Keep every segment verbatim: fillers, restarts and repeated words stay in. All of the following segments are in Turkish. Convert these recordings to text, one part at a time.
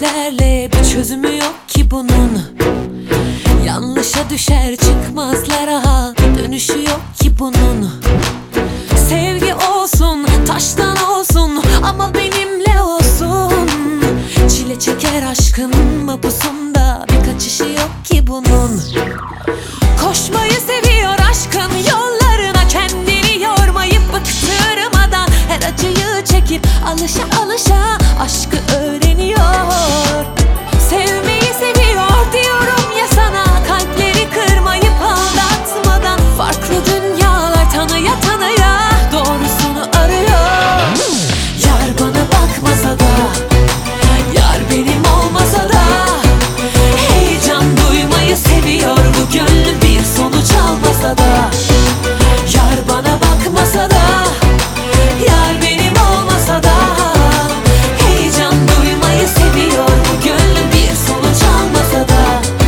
düşlerle bir çözümü yok ki bunun. Yanlışa düşer çıkmazlara, dönüşü yok ki bunun. Sevgi olsun, taştan olsun ama benimle olsun. Çile çeker aşkın mapusunda, bir kaçışı yok ki bunun. Koşmayı seviyor aşkın yollarına, kendini yormayıp bıktırmadan her acıyı çekip alışa alışa aşkı öğreniyor. Sevmeyi seviyor diyorum ya sana, kalpleri kırmayıp aldatmadan farklı dünyalar tanıya tanıya doğrusunu arıyor. Yar bana bakmasa da, yar benim olmasa da, heyecan duymayı seviyor bu gönlüm bir sonuç almasa da. Yar bana bakmasa da, yar benim olmasa da, heyecan duymayı seviyor bu gönlüm bir sonuç almasa da.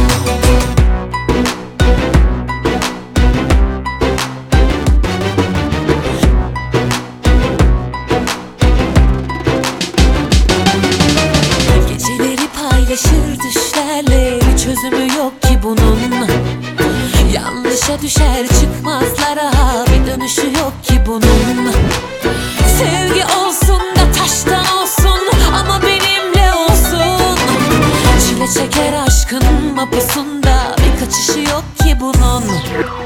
Geceleri paylaşır düşlerle, bir çözümü yok ki bunun. Yanlışa düşer çıkmazlara, bir dönüşü yok ki bunun. Sevgi olsun da taştan olsun ama benimle olsun. Çile çeker aşkın mapusunda, bir kaçışı yok ki bunun.